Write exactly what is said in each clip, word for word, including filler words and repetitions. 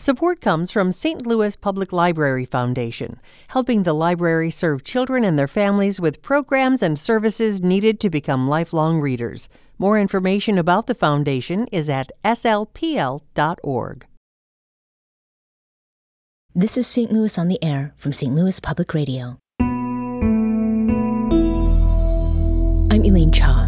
Support comes from Saint Louis Public Library Foundation, helping the library serve children and their families with programs and services needed to become lifelong readers. More information about the foundation is at s l p l dot org. This is Saint Louis on the Air from Saint Louis Public Radio. I'm Elaine Cha.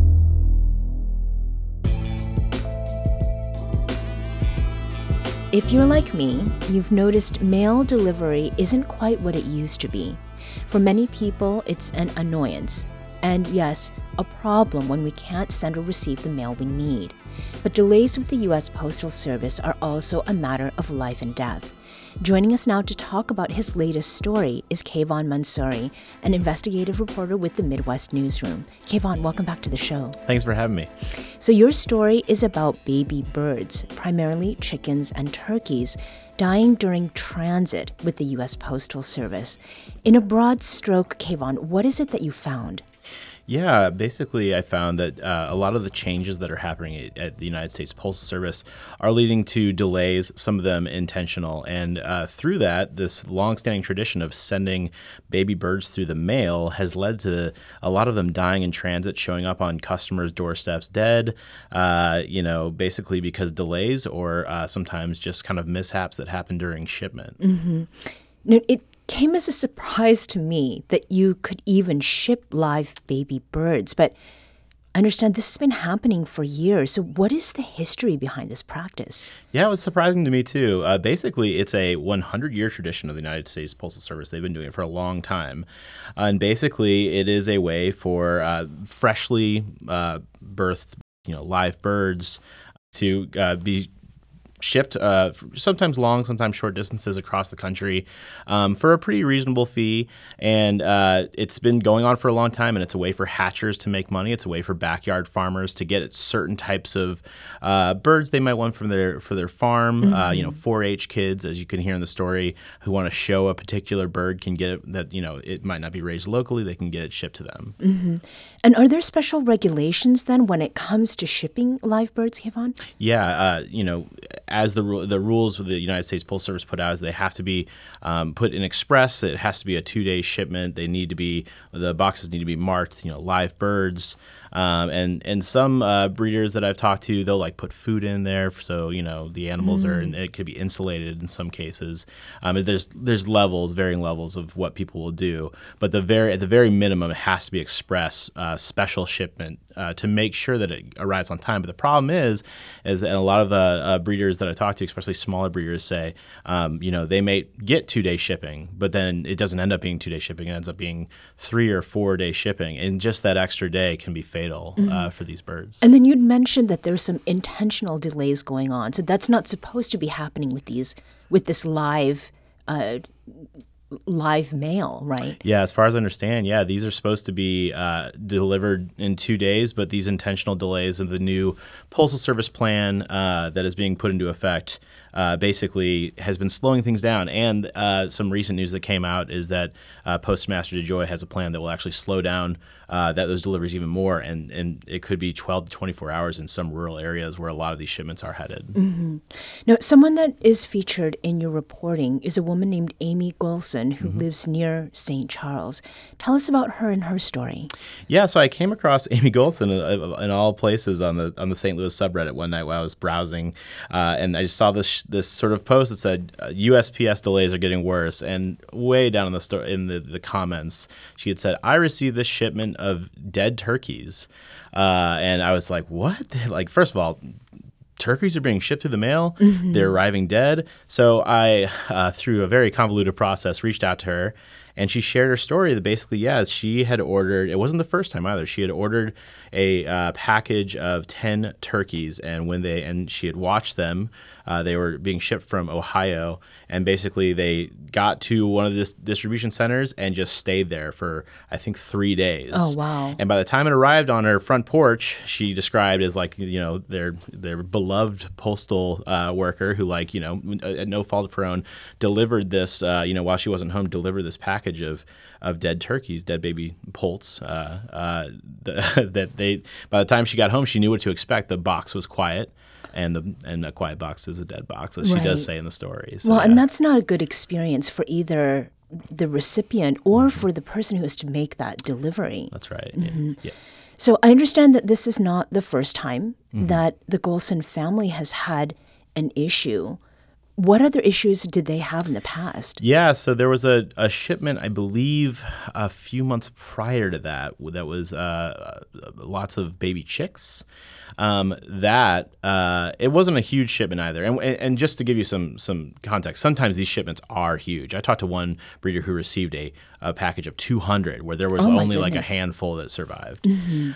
If you're like me, you've noticed mail delivery isn't quite what it used to be. For many people, it's an annoyance. And yes, a problem when we can't send or receive the mail we need. But delays with the U S Postal Service are also a matter of life and death. Joining us now to talk about his latest story is Kayvon Mansouri, an investigative reporter with the Midwest Newsroom. Kayvon, welcome back to the show. Thanks for having me. So your story is about baby birds, primarily chickens and turkeys, dying during transit with the U S Postal Service. In a broad stroke, Kayvon, what is it that you found? Yeah, basically I found that uh, a lot of the changes that are happening at, at the United States Postal Service are leading to delays, some of them intentional. And uh, through that, this longstanding tradition of sending baby birds through the mail has led to a lot of them dying in transit, showing up on customers' doorsteps dead, uh, you know, basically because delays or uh, sometimes just kind of mishaps that happen during shipment. Mm-hmm. Now, it came as a surprise to me that you could even ship live baby birds, but I understand this has been happening for years. So what is the history behind this practice? Yeah, it was surprising to me too. Uh, basically, it's a hundred-year tradition of the United States Postal Service. They've been doing it for a long time. Uh, and basically, it is a way for uh, freshly uh, birthed, you know, live birds to uh, be shipped uh, sometimes long, sometimes short distances across the country um, for a pretty reasonable fee. And uh, it's been going on for a long time, and it's a way for hatchers to make money. It's a way for backyard farmers to get at certain types of uh, birds they might want from their for their farm. Mm-hmm. Uh, you know, four H kids, as you can hear in the story, who want to show a particular bird can get it that, you know, it might not be raised locally. They can get it shipped to them. Mm-hmm. And are there special regulations then when it comes to shipping live birds, Kayvon? Yeah, uh, you know, as the the rules the United States Postal Service put out is they have to be um, put in express. It has to be a two-day shipment. They need to be the boxes need to be marked, you know, live birds. Um, and and some uh, breeders that I've talked to, they'll like put food in there, so you know the animals mm. are. And it could be insulated in some cases. Um, there's there's levels, varying levels of what people will do, but the very at the very minimum, it has to be express uh, special shipment uh, to make sure that it arrives on time. But the problem is, is that a lot of the uh, breeders that I talk to, especially smaller breeders, say, um, you know, they may get two day shipping, but then it doesn't end up being two day shipping. It ends up being three or four day shipping, and just that extra day can be fatal. Mm-hmm. Uh, for these birds. And then you'd mentioned that there's some intentional delays going on. So that's not supposed to be happening with these, with this live, uh, live mail, right? Yeah, as far as I understand, yeah, these are supposed to be uh, delivered in two days, but these intentional delays of the new Postal Service plan uh, that is being put into effect Uh, basically has been slowing things down. And uh, some recent news that came out is that uh, Postmaster DeJoy has a plan that will actually slow down uh, that those deliveries even more, and, and it could be twelve to twenty-four hours in some rural areas where a lot of these shipments are headed. Mm-hmm. Now, someone that is featured in your reporting is a woman named Amy Golson who mm-hmm. lives near Saint Charles. Tell us about her and her story. Yeah, so I came across Amy Golson in, in all places on the on the Saint Louis subreddit one night while I was browsing, uh, and I just saw this this sort of post that said uh, U S P S delays are getting worse, and way down in the sto- in the, the comments she had said, I received this shipment of dead turkeys, uh, and I was like, what? Like, first of all, turkeys are being shipped through the mail. Mm-hmm. They're arriving dead. So I, uh, through a very convoluted process, reached out to her, and she shared her story that basically, yeah, she had ordered, it wasn't the first time either, she had ordered a uh, package of ten turkeys, and when they, and she had watched them, uh, they were being shipped from Ohio, and basically they got to one of the dis- distribution centers and just stayed there for, I think, three days. Oh, wow. And by the time it arrived on her front porch, she described as like, you know, their their beloved postal uh, worker who, like, you know, at no fault of her own, delivered this, uh, you know, while she wasn't home, delivered this package of of dead turkeys, dead baby poults. Uh, uh, the, that they, by the time she got home, she knew what to expect. The box was quiet. and the and a quiet box is a dead box, as she Right. does say in the story. So, Well, and yeah. that's not a good experience for either the recipient or for the person who has to make that delivery. That's right. Mm-hmm. Yeah. So I understand that this is not the first time Mm-hmm. that the Golson family has had an issue. What other issues did they have in the past? Yeah, so there was a, a shipment, I believe, a few months prior to that, that was uh, lots of baby chicks. Um, that uh, it wasn't a huge shipment either. And, and just to give you some some context, sometimes these shipments are huge. I talked to one breeder who received a, a package of two hundred, where there was Oh, my only like a goodness. handful that survived.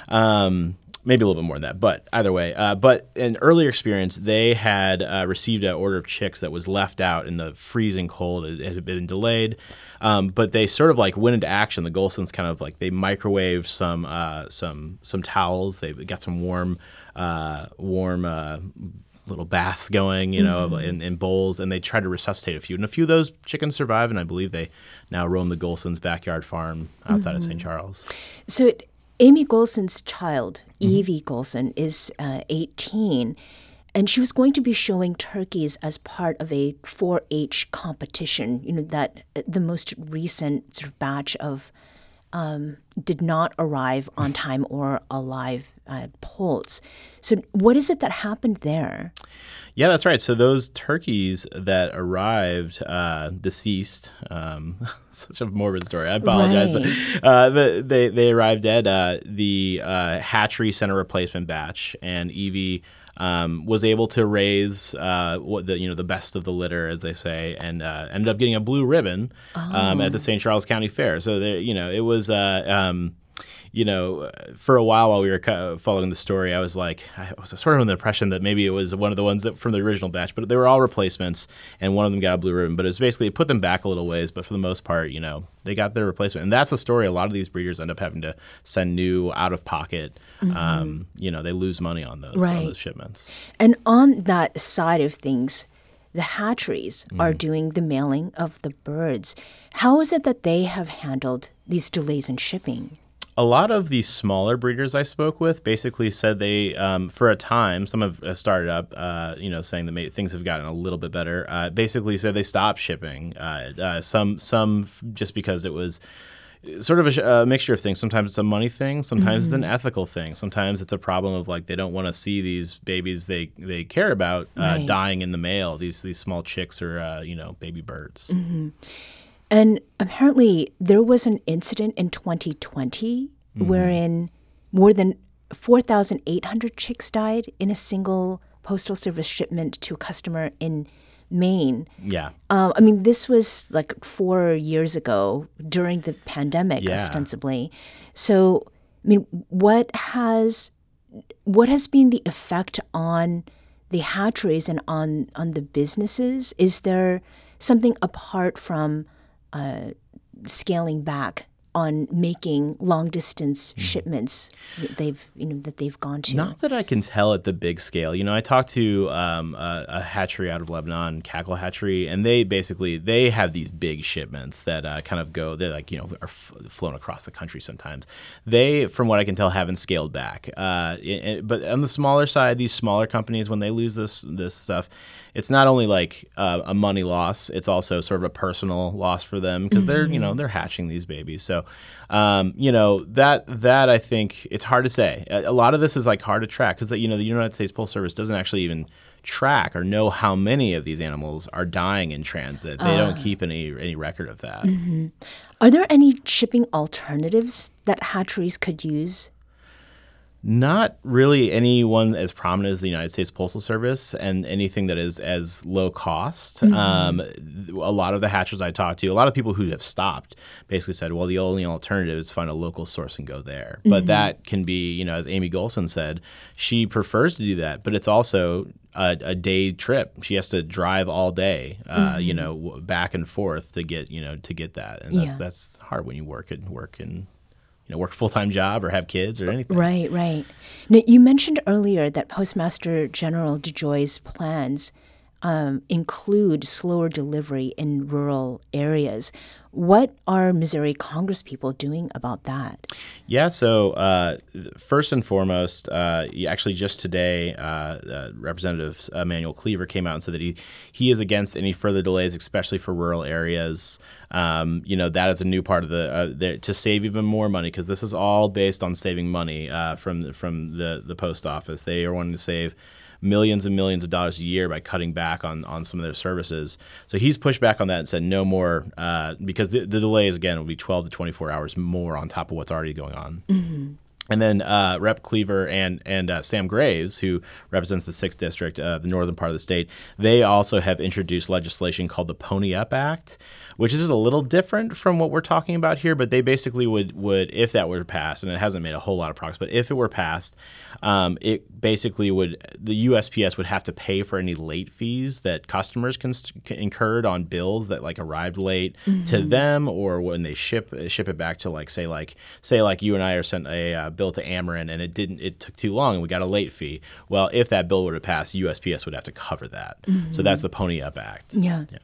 Um, maybe a little bit more than that, but either way. Uh, but in earlier experience, they had uh, received an order of chicks that was left out in the freezing cold. It, it had been delayed, um, but they sort of like went into action. The Golsons kind of like they microwaved some uh, some some towels. They got some warm uh, warm. Uh, little baths going, you know, Mm-hmm. in, in bowls, and they tried to resuscitate a few. And a few of those chickens survived, and I believe they now roam the Golsons' backyard farm outside of Mm-hmm. Saint Charles. So it, Amy Golson's child, Evie Golson, is uh, eighteen, and she was going to be showing turkeys as part of a four H competition, you know, that uh, the most recent sort of batch of um, did not arrive on time or alive uh, poults. So what is it that happened there? Yeah, that's right. So those turkeys that arrived uh, deceased, um, such a morbid story. I apologize. Right. But, uh, the, they they arrived dead. Uh, the uh, hatchery sent a replacement batch, and Evie um, was able to raise uh, what the you know the best of the litter, as they say, and uh, ended up getting a blue ribbon um, at the Saint Charles County Fair. So there, you know, it was. Uh, um, You know, for a while while we were co- following the story, I was like, I was sort of under the impression that maybe it was one of the ones that from the original batch, but they were all replacements, and one of them got a blue ribbon. But it was basically it put them back a little ways, but for the most part, you know, they got their replacement, and that's the story. A lot of these breeders end up having to send new out of pocket. Um, you know, they lose money on those Right. on those shipments. And on that side of things, the hatcheries are Mm. doing the mailing of the birds. How is it that they have handled these delays in shipping? A lot of the smaller breeders I spoke with basically said they, um, for a time, some have uh, started up, uh, you know, saying that maybe things have gotten a little bit better. Uh, basically said they stopped shipping. Uh, uh, some, some f- just because it was sort of a, sh- a mixture of things. Sometimes it's a money thing. Sometimes it's an ethical thing. Sometimes it's a problem of like they don't want to see these babies they they care about uh, Right. dying in the mail. These these small chicks or uh, you know baby birds. And apparently, there was an incident in twenty twenty wherein more than four thousand eight hundred chicks died in a single Postal Service shipment to a customer in Maine. Yeah. Um, I mean, this was like four years ago during the pandemic, Yeah. ostensibly. So, I mean, what has what has been the effect on the hatcheries and on on the businesses? Is there something apart from uh, scaling back on making long distance shipments that they've you know that they've gone to? Not that I can tell at the big scale. You know, I talked to um, a, a hatchery out of Lebanon, Cackle Hatchery, and they basically they have these big shipments that uh, kind of go. They're like you know are f- flown across the country sometimes. They, from what I can tell, haven't scaled back. Uh, it, it- but on the smaller side, these smaller companies, when they lose this this stuff, it's not only like uh, a money loss; it's also sort of a personal loss for them because they're you know they're hatching these babies. So, um, you know that that I think it's hard to say. A, a lot of this is like hard to track because you know the United States Postal Service doesn't actually even track or know how many of these animals are dying in transit. They don't keep any any record of that. Are there any shipping alternatives that hatcheries could use? Not really anyone as prominent as the United States Postal Service and anything that is as low cost. Um, a lot of the hatchers I talked to, a lot of people who have stopped basically said, well, the only alternative is find a local source and go there. But that can be, you know, as Amy Golson said, she prefers to do that, but it's also a, a day trip. She has to drive all day, uh, you know, w- back and forth to get, you know, to get that. And that's, Yeah. that's hard when you work and work and, you know, work a full-time job or have kids or anything. Right, right. Now, you mentioned earlier that Postmaster General DeJoy's plans um, include slower delivery in rural areas. What are Missouri congresspeople doing about that? Yeah, so uh, first and foremost, uh, actually just today, uh, uh, Representative Emanuel Cleaver came out and said that he, he is against any further delays, especially for rural areas. Um, you know, that is a new part of the, uh, the to save even more money, because this is all based on saving money uh, from, the, from the, the post office. They are wanting to save millions and millions of dollars a year by cutting back on, on some of their services. So he's pushed back on that and said no more, uh, because the, the delays, again, will be twelve to twenty-four hours more on top of what's already going on. Mm-hmm. And then uh, Rep Cleaver and and uh, Sam Graves, who represents the sixth District, uh, the northern part of the state, they also have introduced legislation called the Pony Up Act, which is a little different from what we're talking about here. But they basically would, would if that were passed, and it hasn't made a whole lot of progress, but if it were passed, um, it basically would, the U S P S would have to pay for any late fees that customers can, can incurred on bills that like arrived late mm-hmm. to them, or when they ship ship it back to like say like say like you and I are sent a uh, bill to Ameren and it didn't it took too long and we got a late fee. Well, if that bill were to pass, U S P S would have to cover that. Mm-hmm. So that's the Pony Up Act. Yeah. yeah.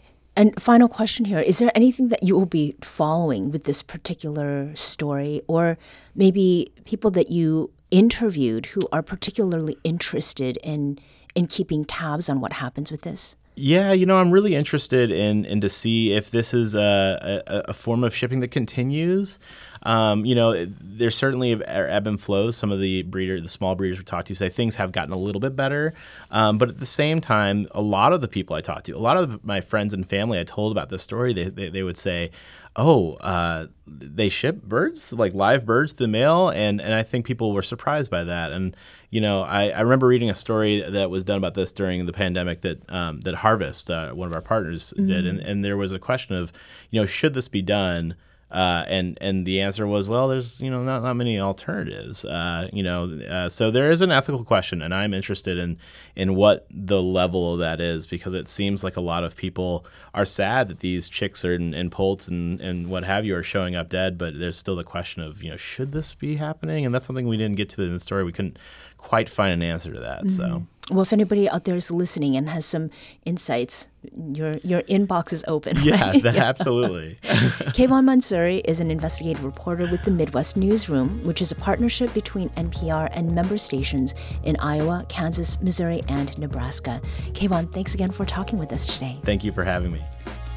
And final question here, is there anything that you will be following with this particular story, or maybe people that you interviewed who are particularly interested in in keeping tabs on what happens with this? Yeah, you know, I'm really interested in in to see if this is a, a, a form of shipping that continues. Um, you know, there's certainly ebb and flows. Some of the breeder, the small breeders we talked to say things have gotten a little bit better. Um, but at the same time, a lot of the people I talked to, a lot of my friends and family I told about this story, they, they, they would say, oh, uh, they ship birds, like live birds to the mail. And, and I think people were surprised by that. And, you know, I, I remember reading a story that was done about this during the pandemic that um, that Harvest, uh, one of our partners, mm-hmm. did. And, and there was a question of, you know, should this be done? Uh, and and the answer was, well, there's you know not, not many alternatives. Uh, you know, uh, so there is an ethical question, and I'm interested in in what the level of that is, because it seems like a lot of people are sad that these chicks are and, and poults and, and what have you are showing up dead. But there's still the question of you know should this be happening? And that's something we didn't get to in the story. We couldn't quite find an answer to that. Mm-hmm. So. Well, if anybody out there is listening and has some insights, your your inbox is open. Yeah, right? that, yeah. absolutely. Kayvon Mansouri is an investigative reporter with the Midwest Newsroom, which is a partnership between N P R and member stations in Iowa, Kansas, Missouri, and Nebraska. Kayvon, thanks again for talking with us today. Thank you for having me.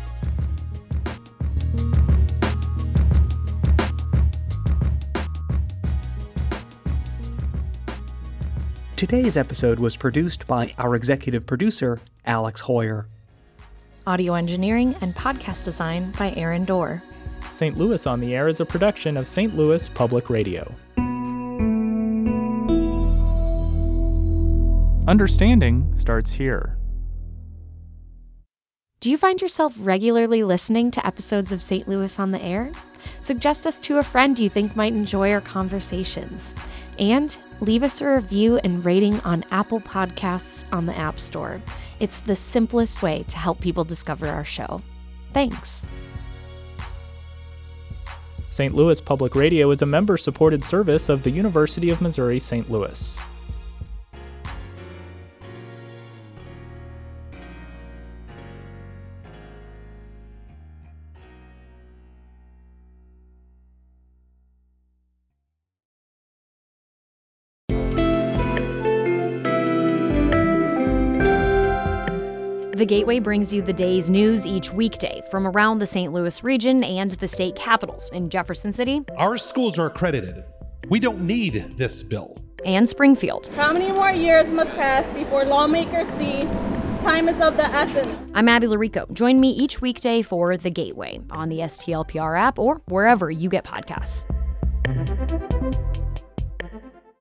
Today's episode was produced by our executive producer, Alex Hoyer. Audio engineering and podcast design by Aaron Dorr. Saint Louis on the Air is a production of Saint Louis Public Radio. Understanding starts here. Do you find yourself regularly listening to episodes of Saint Louis on the Air? Suggest us to a friend you think might enjoy our conversations. And leave us a review and rating on Apple Podcasts on the App Store. It's the simplest way to help people discover our show. Thanks. Saint Louis Public Radio is a member-supported service of the University of Missouri Saint Louis. The Gateway brings you the day's news each weekday from around the Saint Louis region and the state capitals in Jefferson City. Our schools are accredited. We don't need this bill. And Springfield. How many more years must pass before lawmakers see time is of the essence? I'm Abby Larico. Join me each weekday for The Gateway on the S T L P R app or wherever you get podcasts.